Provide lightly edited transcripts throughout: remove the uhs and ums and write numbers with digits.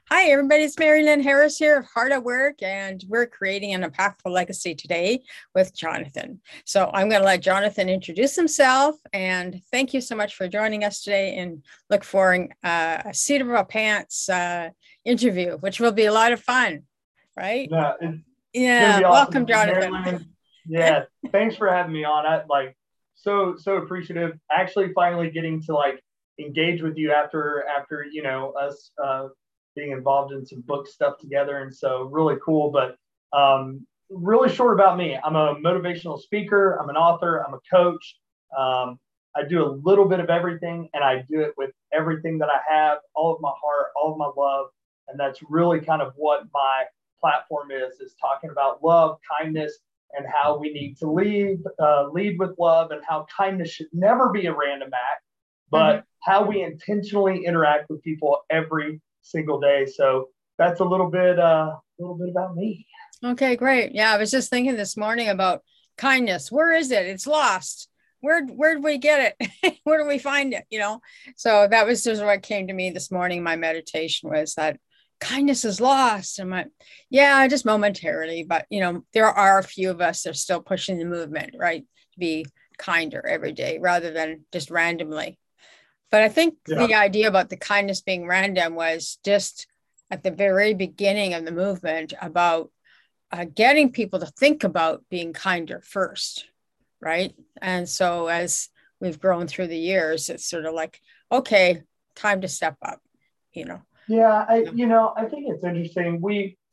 Hi, everybody. It's Mary Lynn Harris here of Heart at Work, and we're creating an impactful legacy today with Jonathan. So I'm going to let Jonathan introduce himself, and thank you so much for joining us today. And look for a seat of our pants interview, which will be a lot of fun, right? No, it's gonna Yeah. be Welcome, awesome, Jonathan. Marilyn. Yeah, thanks for having me on. I so appreciative. Actually, finally getting to engage with you after us being involved in some book stuff together, and so really cool. But really short about me. I'm a motivational speaker. I'm an author. I'm a coach. Um, I do a little bit of everything, and I do it with everything that I have, all of my heart, all of my love, and that's really kind of what my platform is talking about love, kindness, and how we need to lead with love, and how kindness should never be a random act, Mhm. but how we intentionally interact with people every single day. So that's a little bit about me. Okay, great. Yeah, I was just thinking this morning about kindness. Where is it? It's lost. Where do we get it? Where do we find it? So that was just what came to me this morning. My meditation was that kindness is lost. I'm like, yeah, just momentarily, but there are a few of us that are still pushing the movement, right? To be kinder every day rather than just randomly. But I think Yeah. the idea about the kindness being random was just at the very beginning of the movement about getting people to think about being kinder first, right? And so as we've grown through the years, it's sort of like, okay, time to step up, you know. Yeah, I think it's interesting.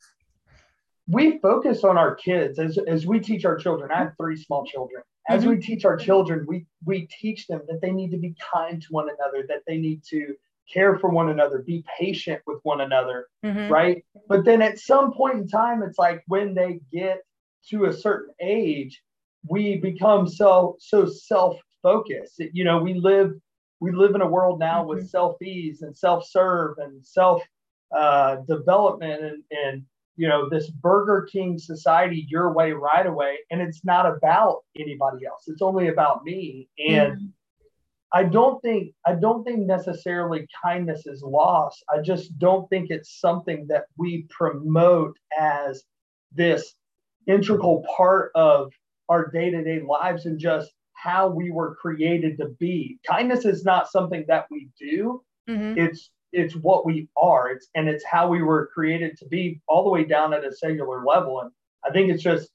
We focus on our kids as we teach our children. I have three small children. As we Mm-hmm. teach our children, we teach them that they need to be kind to one another, that they need to care for one another, be patient with one another, Mm-hmm. right? But then at some point in time, it's like when they get to a certain age, we become so self focused. We live in a world now with Mm-hmm. selfies and self serve and self development and this Burger King society, your way, right away, and it's not about anybody else. It's only about me. And Mm-hmm. I don't think necessarily kindness is lost. I just don't think it's something that we promote as this integral part of our day-to-day lives and just how we were created to be. Kindness is not something that we do. Mm-hmm. It's what we are. It's how we were created to be all the way down at a cellular level. And I think it's just,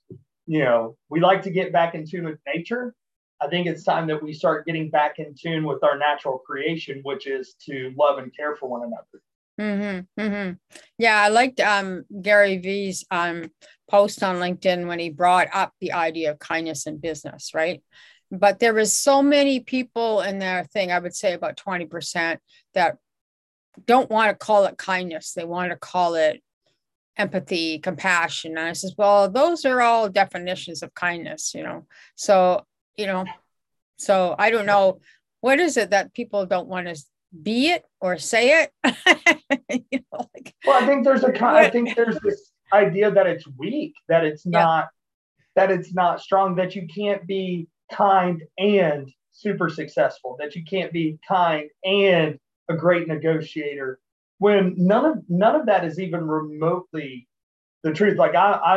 we like to get back in tune with nature. I think it's time that we start getting back in tune with our natural creation, which is to love and care for one another. Mm-hmm. Mm-hmm. Yeah, I liked Gary Vee's post on LinkedIn when he brought up the idea of kindness in business, right? But there was so many people in their thing, I would say about 20%, that don't want to call it kindness. They want to call it empathy, compassion. And I says, well, those are all definitions of kindness. So, you know, so I don't know, what is it that people don't want to be it or say it? Like Well, I what? think there's this idea that it's weak, Yeah. that it's not strong, that you can't be kind and super successful, that you can't be kind and a great negotiator, when none of that is even remotely the truth. Like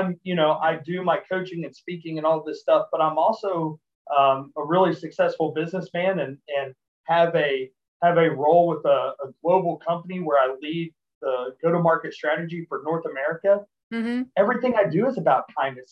I do my coaching and speaking and all this stuff, but I'm also a really successful businessman and have a have a role with a global company where I lead the go to market strategy for North America. Mm-hmm. Everything I do is about kindness.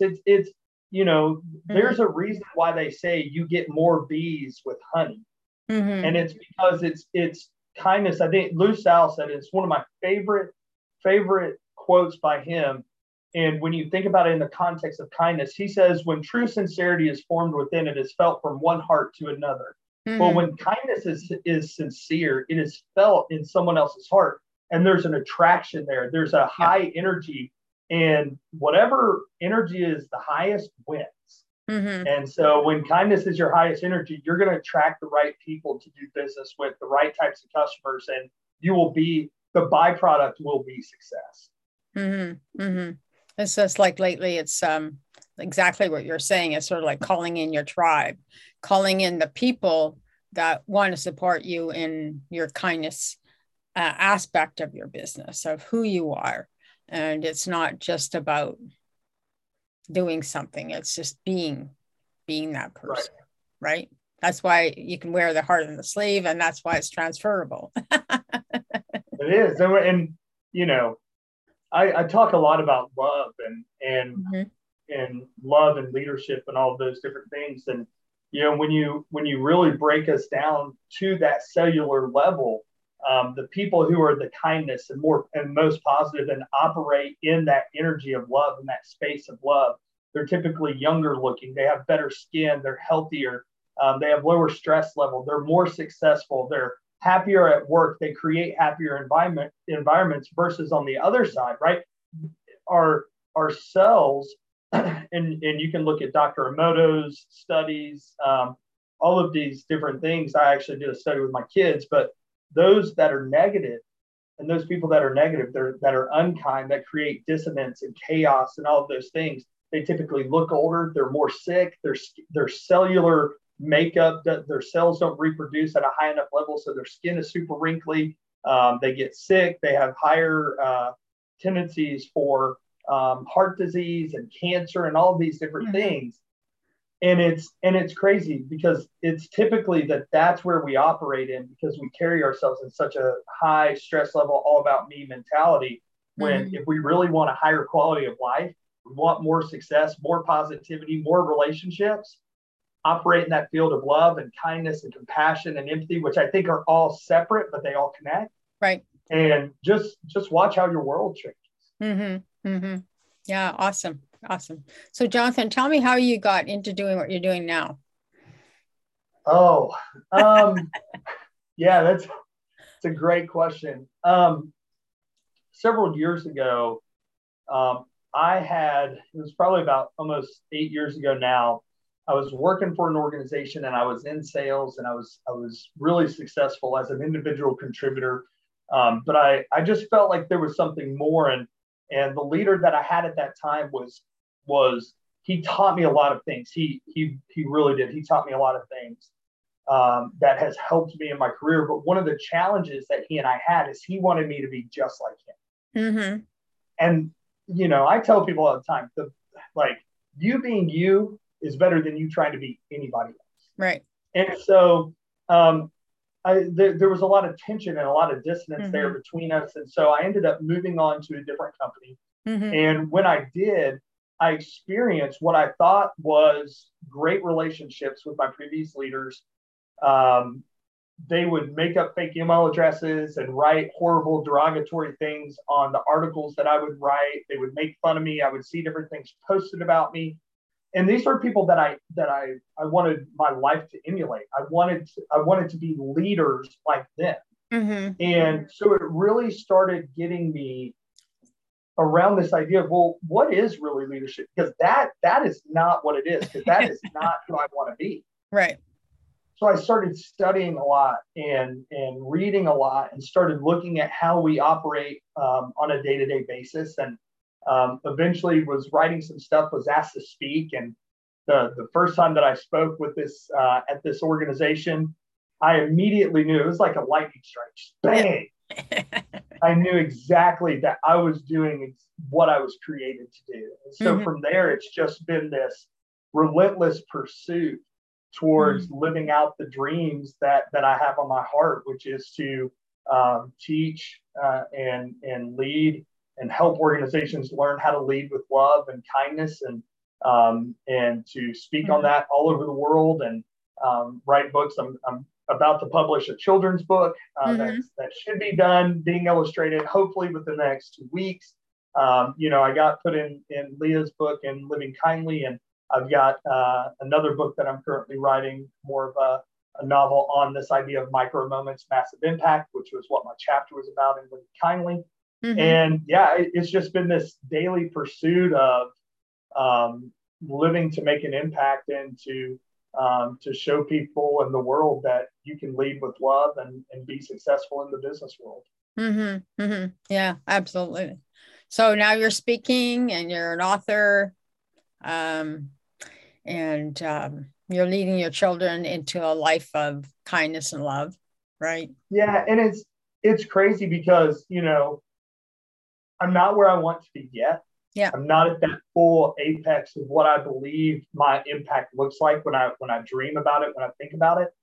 There's Mm-hmm. a reason why they say you get more bees with honey, Mm-hmm. and it's because it's kindness. I think Lou Sal said it's one of my favorite quotes by him. And when you think about it in the context of kindness, he says, when true sincerity is formed within, it is felt from one heart to another. Well, Mm-hmm. when kindness is sincere, it is felt in someone else's heart. And there's an attraction there. There's a Yeah. high energy. And whatever energy is the highest wins. Mm-hmm. And so when kindness is your highest energy, you're going to attract the right people to do business with, the right types of customers, and the byproduct will be success. Mm-hmm. Mm-hmm. It's just like lately, it's exactly what you're saying. It's sort of like calling in your tribe, calling in the people that want to support you in your kindness aspect of your business, of who you are. And it's not just about doing something, it's just being that person, right? That's why you can wear the heart on the sleeve, and that's why it's transferable. It is. And you know, I talk a lot about love and love and leadership and all of those different things. And you know, when you really break us down to that cellular level, the people who are the kindness and most positive and operate in that energy of love and that space of love, they're typically younger looking. They have better skin. They're healthier. They have lower stress level. They're more successful. They're happier at work. They create happier environments versus on the other side, right? Our cells, and you can look at Dr. Emoto's studies, all of these different things. I actually did a study with my kids, but those that are negative and those people that are negative, that are unkind, that create dissonance and chaos and all of those things, they typically look older. They're more sick. Their cellular makeup, their cells don't reproduce at a high enough level, so their skin is super wrinkly. They get sick. They have higher tendencies for heart disease and cancer and all of these different things. And it's crazy because it's typically that's where we operate in, because we carry ourselves in such a high stress level, all about me mentality. When if we really want a higher quality of life, we want more success, more positivity, more relationships, operate in that field of love and kindness and compassion and empathy, which I think are all separate, but they all connect. Right. And just watch how your world changes. Yeah. Awesome. So Jonathan, tell me how you got into doing what you're doing now. Oh, yeah, that's a great question. Several years ago, it was probably about almost 8 years ago now, I was working for an organization and I was in sales, and I was really successful as an individual contributor. But I just felt like there was something more. And the leader that I had at that time was he taught me a lot of things. He really did. He taught me a lot of things that has helped me in my career. But one of the challenges that he and I had is he wanted me to be just like him. And, you know, I tell people all the time, you being you is better than you trying to be anybody else. Right. And so there was a lot of tension and a lot of dissonance there between us. And so I ended up moving on to a different company. And when I did, I experienced what I thought was great relationships with my previous leaders. They would make up fake email addresses and write horrible derogatory things on the articles that I would write. They would make fun of me. I would see different things posted about me. And these are people that I wanted my life to emulate. I wanted to be leaders like them. And so it really started getting me around this idea of, well, what is really leadership? Because that is not what it is, because that is not who I want to be. Right. So I started studying a lot and reading a lot, and started looking at how we operate on a day-to-day basis. And eventually was writing some stuff, was asked to speak. And the first time that I spoke with this at this organization, I immediately knew it was like a lightning strike. Bang! I knew exactly that I was doing what I was created to do. And so from there, it's just been this relentless pursuit towards living out the dreams that I have on my heart, which is to teach and lead and help organizations learn how to lead with love and kindness, and to speak on that all over the world, and write books. I'm about to publish a children's book that should be done, being illustrated, hopefully within the next 2 weeks. You know, I got put in Leah's book in Living Kindly, and I've got another book that I'm currently writing, more of a novel on this idea of micro moments, massive impact, which was what my chapter was about in Living Kindly. And yeah, it's just been this daily pursuit of living to make an impact, and to show people in the world that you can lead with love and be successful in the business world. Yeah, absolutely. So now you're speaking, and you're an author, and you're leading your children into a life of kindness and love, right? Yeah, and it's crazy because, you know, I'm not where I want to be yet. Yeah. I'm not at that full apex of what I believe my impact looks like when I dream about it, when I think about it.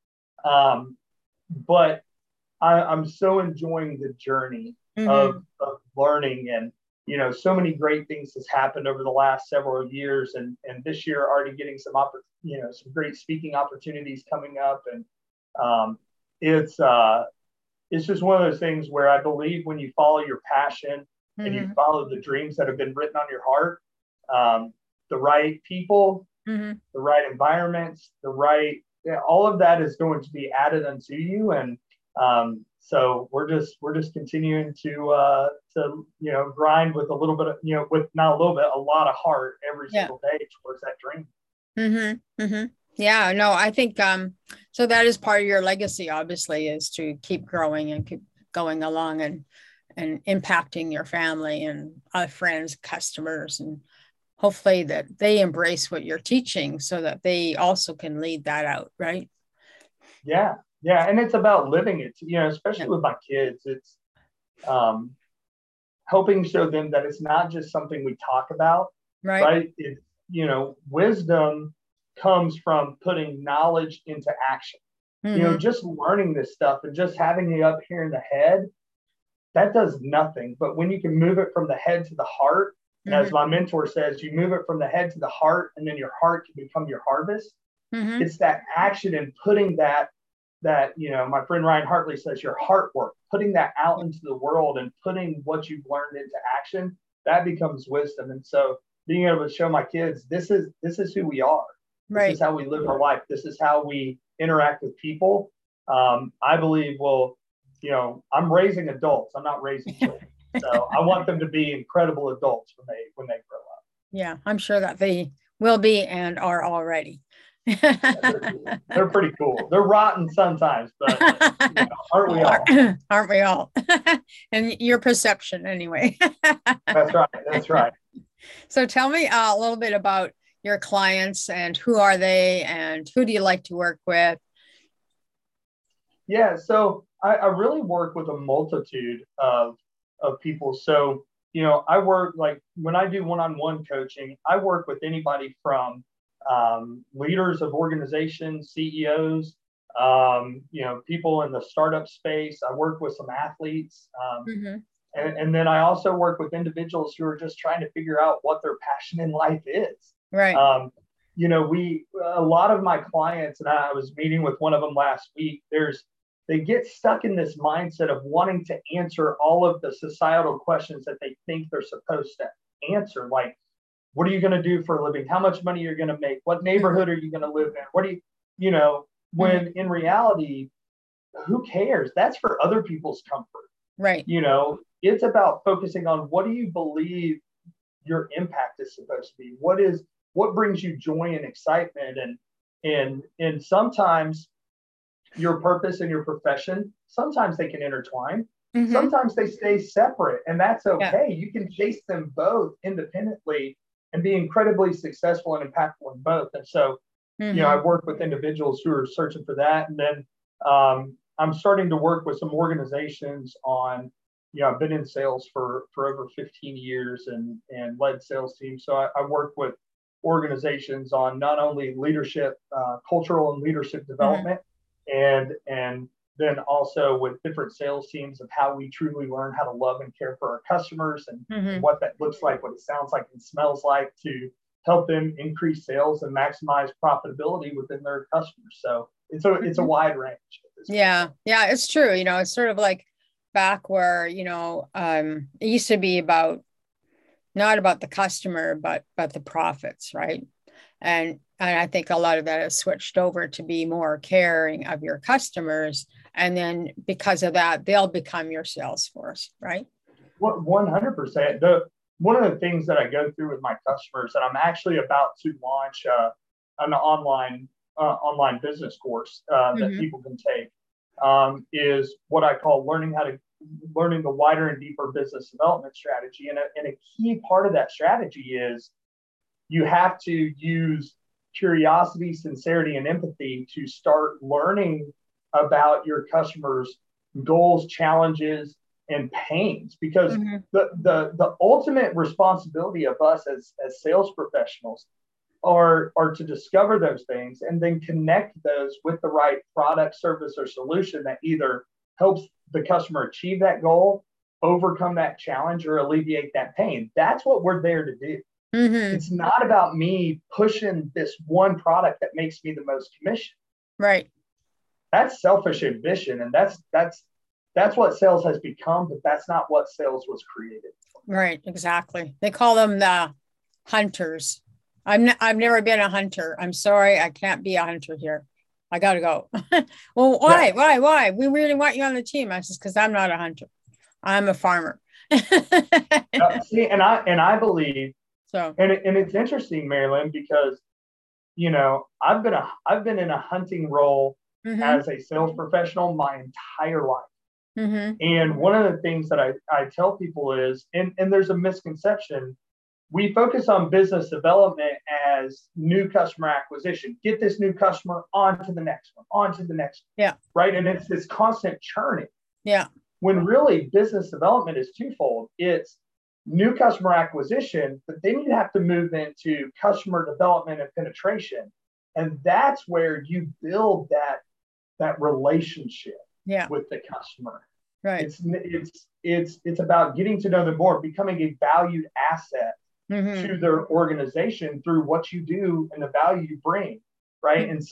But I'm so enjoying the journey of learning, and you know, so many great things has happened over the last several years, and this year already getting some some great speaking opportunities coming up, and um, it's it's just one of those things where I believe when you follow your passion and you follow the dreams that have been written on your heart, the right people, the right environments, all of that is going to be added unto you. And so we're just continuing to grind with a little bit of, with not a little bit, a lot of heart every single day towards that dream. Yeah, no, I think so that is part of your legacy, obviously, is to keep growing and keep going along and impacting your family and friends, customers, and hopefully that they embrace what you're teaching so that they also can lead that out, right? Yeah. And it's about living it, especially with my kids. It's helping show them that it's not just something we talk about, right? It's, wisdom comes from putting knowledge into action. Just learning this stuff and just having it up here in the head, that does nothing. But when you can move it from the head to the heart, and as my mentor says, you move it from the head to the heart, and then your heart can become your harvest. It's that action and putting that my friend Ryan Hartley says, your heart work, putting that out into the world and putting what you've learned into action, that becomes wisdom. And so being able to show my kids, this is who we are. This is how we live our life. This is how we interact with people. I believe, I'm raising adults. I'm not raising children. So I want them to be incredible adults when they grow up. Yeah, I'm sure that they will be and are already. They're pretty cool. They're rotten sometimes, but aren't we all? Aren't we all? And your perception, anyway. That's right. So tell me a little bit about your clients and who are they and who do you like to work with? Yeah, so I really work with a multitude of people. So, I work, like when I do one-on-one coaching, I work with anybody from leaders of organizations, CEOs, people in the startup space. I work with some athletes. And then I also work with individuals who are just trying to figure out what their passion in life is. Right. A lot of my clients, and I was meeting with one of them last week, they get stuck in this mindset of wanting to answer all of the societal questions that they think they're supposed to answer. Like, what are you going to do for a living? How much money you're going to make? What neighborhood are you going to live in? What do when in reality, who cares? That's for other people's comfort. Right. It's about focusing on what do you believe your impact is supposed to be? What brings you joy and excitement? And sometimes your purpose and your profession, sometimes they can intertwine. Sometimes they stay separate, and that's okay. Yeah. You can chase them both independently and be incredibly successful and impactful in both. And so, I've worked with individuals who are searching for that. And then I'm starting to work with some organizations on, I've been in sales for over 15 years and led sales teams. So I work with organizations on not only leadership, cultural and leadership development, and then also with different sales teams of how we truly learn how to love and care for our customers and what that looks like, what it sounds like and smells like to help them increase sales and maximize profitability within their customers. So it's a wide range. Yeah, it's true. It's sort of like back where, it used to be not about the customer, but the profits, right? And I think a lot of that has switched over to be more caring of your customers. And then because of that, they'll become your sales force, right? 100%. One of the things that I go through with my customers, and I'm actually about to launch an online business course that people can take, is what I call learning the wider and deeper business development strategy. And a key part of that strategy is you have to use curiosity, sincerity, and empathy to start learning about your customers goals, challenges, and pains, because Mm-hmm. the ultimate responsibility of us as sales professionals are to discover those things and then connect those with the right product, service, or solution that either helps the customer achieve that goal, overcome that challenge, or alleviate that pain. That's what we're there to do. Mm-hmm. It's not about me pushing this one product that makes me the most commission. Right. That's selfish ambition, and that's what sales has become, but that's not what sales was created. Right. Exactly. They call them the hunters. I've never been a hunter. I'm sorry. I can't be a hunter here. I got to go. Well, why? Yeah. Why? We really want you on the team. I says, because I'm not a hunter. I'm a farmer. See, and I believe, So, and it's interesting, Marilyn, because I've been in a hunting role mm-hmm, as a sales professional my entire life. mm-hmm, And one of the things that I tell people is, and there's a misconception, we focus on business development as new customer acquisition. Get this new customer on to the next one, on to the next one, yeah, right? And it's this constant churning. yeah, When really business development is twofold. It's new customer acquisition, but then you have to move into customer development and penetration. And that's where you build that relationship yeah, with the customer. right, It's about getting to know them more, becoming a valued asset mm-hmm, to their organization through what you do and the value you bring, right? And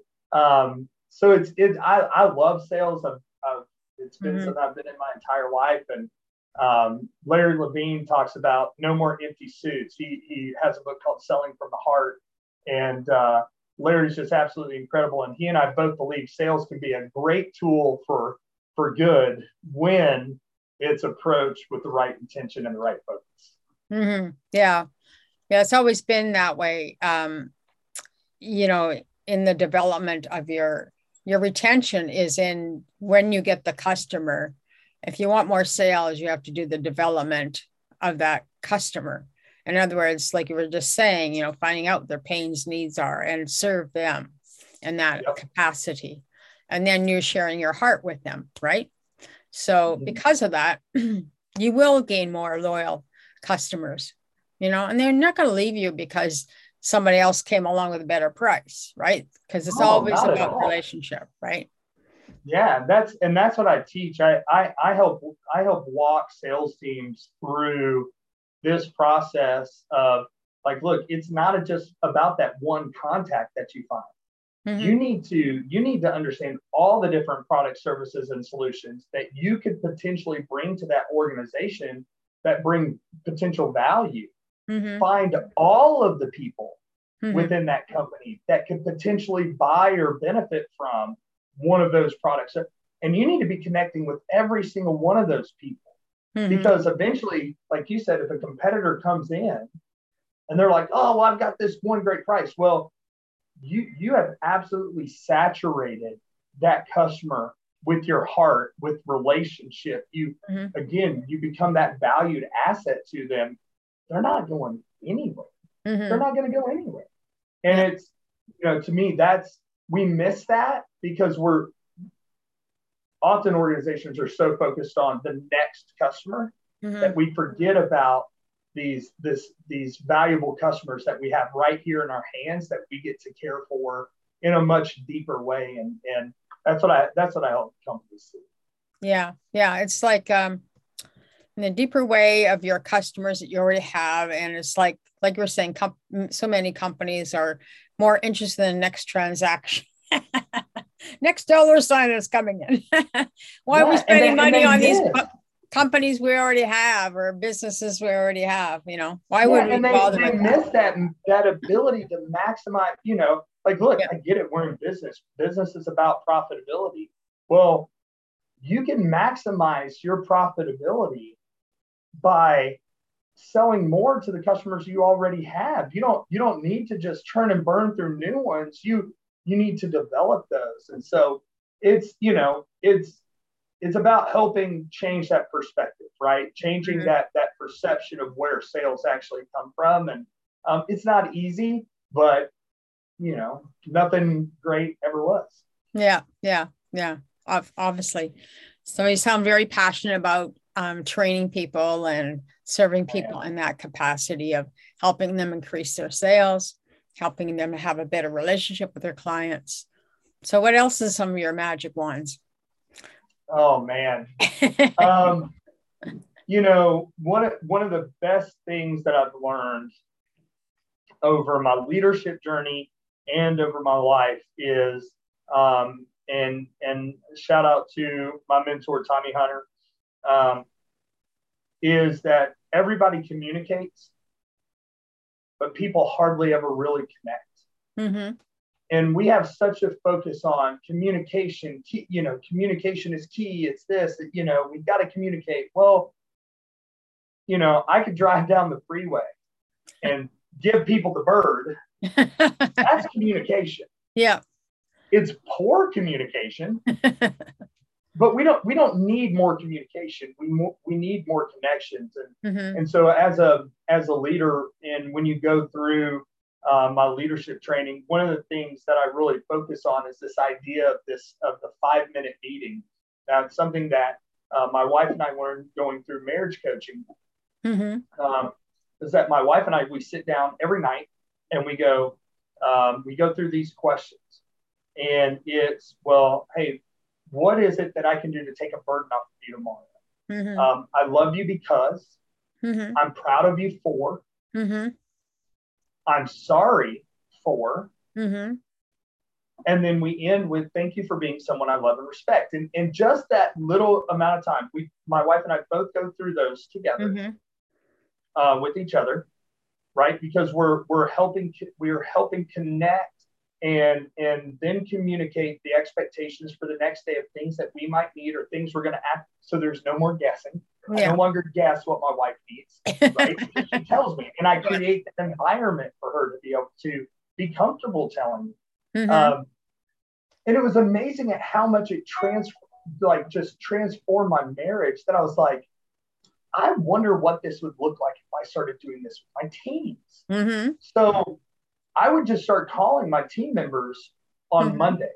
so I love sales. It's been mm-hmm, something I've been in my entire life. And Larry Levine talks about no more empty suits. He has a book called Selling from the Heart, and Larry's just absolutely incredible. And he and I both believe sales can be a great tool for good when it's approached with the right intention and the right focus. mm-hmm, yeah, yeah. It's always been that way. You know, in the development of your retention is in when you get the customer. If you want more sales, you have to do the development of that customer. In other words, like you were just saying, finding out what their pains, needs are and serve them in that Yep. capacity. And then you're sharing your heart with them, right? So Mm-hmm. because of that, you will gain more loyal customers, and they're not going to leave you because somebody else came along with a better price, right? Because it's Oh, always not at about all. relationship, right? Yeah, that's what I teach. I help walk sales teams through this process of, like, look, it's not just about that one contact that you find. Mm-hmm. You need to understand all the different products, services, and solutions that you could potentially bring to that organization that bring potential value. Mm-hmm. Find all of the people Mm-hmm. within that company that could potentially buy or benefit from one of those products. And you need to be connecting with every single one of those people, Mm-hmm. because eventually, like you said, if a competitor comes in and they're like, oh, well, I've got this one great price. Well, you have absolutely saturated that customer with your heart, with relationship. Mm-hmm. Again, you become that valued asset to them. They're not going anywhere. They're Mm-hmm. not going to go anywhere. And Yeah. it's, to me, we miss that because we're often, organizations are so focused on the next customer Mm-hmm. that we forget about these valuable customers that we have right here in our hands that we get to care for in a much deeper way. And that's what I help companies see. Yeah. Yeah. It's like in a deeper way of your customers that you already have. And it's like you're saying, so many companies are more interested in the next transaction. Next dollar sign that's coming in. Why are we Yeah, and spending they and money they on these miss. companies we already have or businesses we already have? Why would Yeah, we and they bother they with that? miss that ability to maximize. Like, look, Yeah. I get it. We're in business. Business is about profitability. Well, you can maximize your profitability by selling more to the customers you already have. You don't need to just churn and burn through new ones. You need to develop those. And so it's about helping change that perspective, right? Changing Mhm. that perception of where sales actually come from. And it's not easy, but nothing great ever was. Yeah. Yeah. Yeah. Obviously. So you sound very passionate about training people and serving people in that capacity of helping them increase their sales, helping them to have a better relationship with their clients. So what else is some of your magic wands? Oh man. One of the best things that I've learned over my leadership journey and over my life is, and shout out to my mentor Tommy Hunter, is that everybody communicates, but people hardly ever really connect. Mm-hmm. And we have such a focus on communication. Communication is key. It's this. We've got to communicate. Well, I could drive down the freeway and give people the bird. That's communication. Yeah. It's poor communication, but we don't need more communication. We need more connections. And so as a leader, and when you go through my leadership training, one of the things that I really focus on is this idea of the 5-minute meeting. That's something that my wife and I learned going through marriage coaching. Is that my wife and I, we sit down every night and we go through these questions, and it's, well, hey, what is it that I can do to take a burden off of you tomorrow? I love you because, I'm proud of you for, I'm sorry for, and then we end with thank you for being someone I love and respect. And just that little amount of time, my wife and I both go through those together. With each other, right? Because we're helping connect and then communicate the expectations for the next day of things that we might need or things we're going to act. So there's no more guessing. Yeah. I no longer guess what my wife needs, right? She tells me, and I create an environment for her to be able to be comfortable telling me. And it was amazing at how much it just transformed my marriage, that I was like, I wonder what this would look like if I started doing this with my teams. So I would just start calling my team members on Mondays.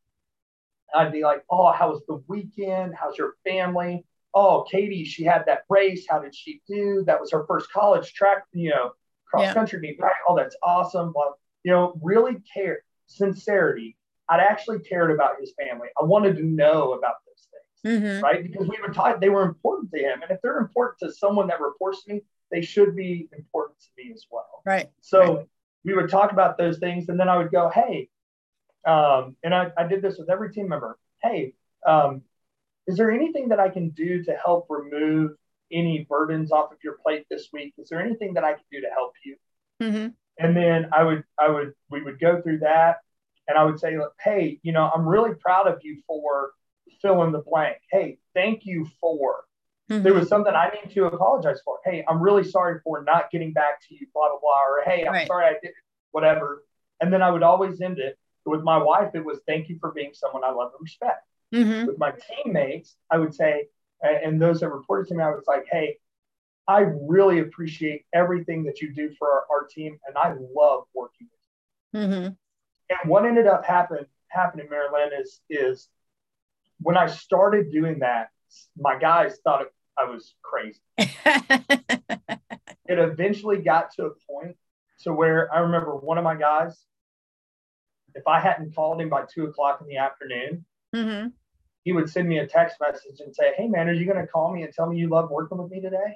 I'd be like, oh, how was the weekend? How's your family? Oh, Katie, she had that race. How did she do? That was her first college track, cross country meet, right? Oh, that's awesome. Well, really care, sincerity. I'd actually cared about his family. I wanted to know about those things, right? Because we were taught they were important to him. And if they're important to someone that reports to me, they should be important to me as well. Right. So we would talk about those things. And then I would go, hey, and I did this with every team member. Hey, is there anything that I can do to help remove any burdens off of your plate this week? Is there anything that I can do to help you? And then we would go through that, and I would say, hey, I'm really proud of you for fill in the blank. Hey, thank you for, there was something I need to apologize for. Hey, I'm really sorry for not getting back to you, blah, blah, blah. Or, hey, I'm sorry I did whatever. And then I would always end it. With my wife, it was thank you for being someone I love and respect. With my teammates, I would say, and those that reported to me, I was like, hey, I really appreciate everything that you do for our team, and I love working with you. And what ended up happening, Marilyn, is when I started doing that, my guys thought I was crazy. It eventually got to a point to where I remember one of my guys, if I hadn't called him by 2:00 in the afternoon, he would send me a text message and say, hey, man, are you going to call me and tell me you love working with me today?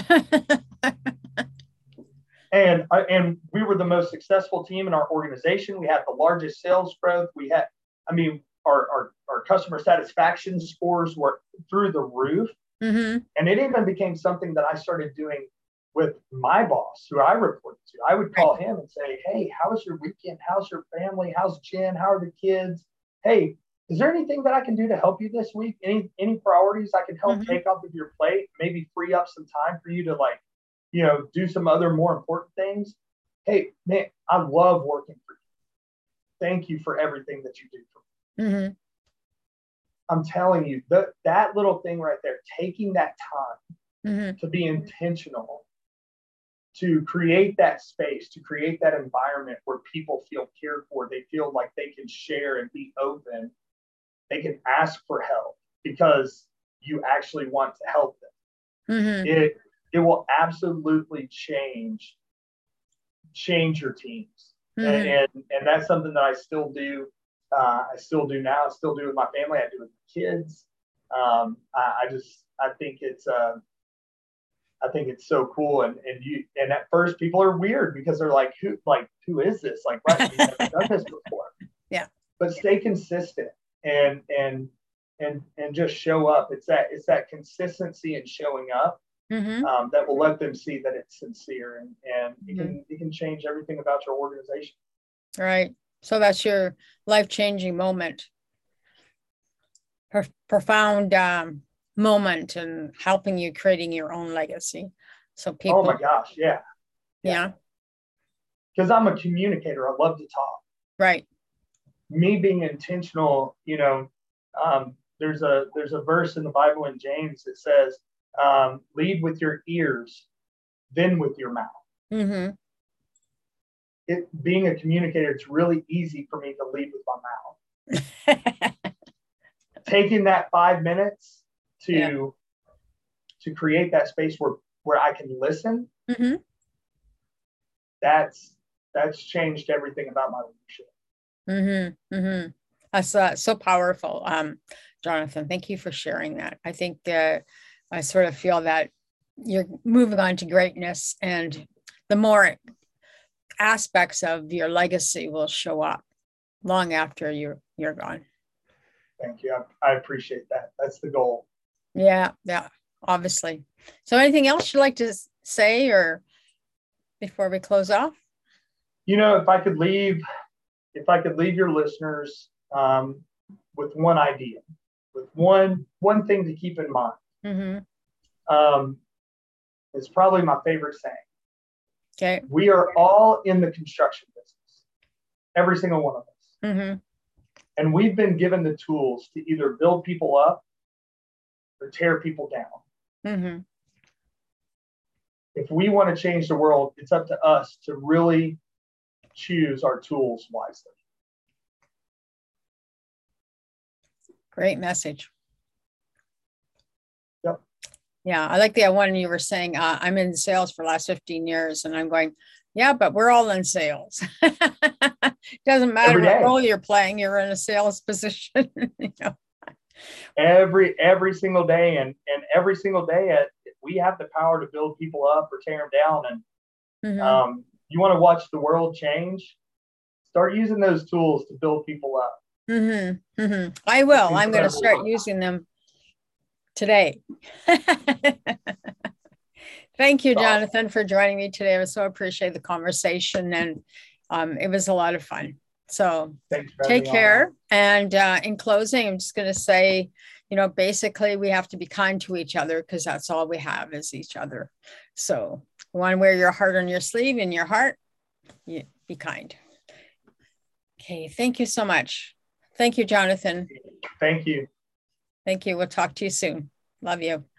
And we were the most successful team in our organization. We had the largest sales growth. We had, our customer satisfaction scores were through the roof. And it even became something that I started doing with my boss, who I reported to. I would call him and say, hey, how was your weekend? How's your family? How's Jen? How are the kids? Hey, is there anything that I can do to help you this week? Any priorities I can help take off of your plate? Maybe free up some time for you to do some other more important things. Hey, man, I love working for you. Thank you for everything that you do for me. I'm telling you, that little thing right there, taking that time to be intentional, to create that space, to create that environment where people feel cared for, they feel like they can share and be open, they can ask for help. Because you actually want to help them. Mm-hmm. It will absolutely change your teams. And that's something that I still do. I still do now. I still do with my family. I do with my kids. I think it's so cool. And at first people are weird because they're like, who is this? Like, what? We've never done this before. Yeah. But stay consistent and just show up. It's that consistency and showing up that will let them see that it's sincere, and it can change everything about your organization. Right. So that's your life-changing moment, profound moment, and helping you creating your own legacy. So people. Oh my gosh, yeah. Because I'm a communicator. I love to talk. Right. Me being intentional, there's a verse in the Bible in James that says, lead with your ears, then with your mouth. Being a communicator, it's really easy for me to lead with my mouth. Taking that 5 minutes to create that space where I can listen, that's changed everything about my leadership. That's so powerful, Jonathan. Thank you for sharing that. I think I sort of feel that you're moving on to greatness, and the more aspects of your legacy will show up long after you're gone. Thank you. I appreciate that. That's the goal. Yeah, obviously. So anything else you'd like to say, or before we close off? If I could leave your listeners with one idea, with one thing to keep in mind, it's probably my favorite saying. Okay. We are all in the construction business, every single one of us. And we've been given the tools to either build people up or tear people down. If we want to change the world, it's up to us to really choose our tools wisely. Great message. Yep. Yeah, I like the one you were saying. I'm in sales for the last 15 years, and I'm going, yeah, but we're all in sales. Doesn't matter what role you're playing, you're in a sales position. Every single day, and every single day, we have the power to build people up or tear them down. And you want to watch the world change, start using those tools to build people up. I will. I'm going to start using them today. Thank you, Jonathan, for joining me today. I so appreciate the conversation, and it was a lot of fun. So take care. And in closing, I'm just going to say, basically we have to be kind to each other, because that's all we have is each other. So you want to wear your heart on your sleeve, in your heart, be kind. Okay. Thank you so much. Thank you, Jonathan. Thank you. Thank you. We'll talk to you soon. Love you.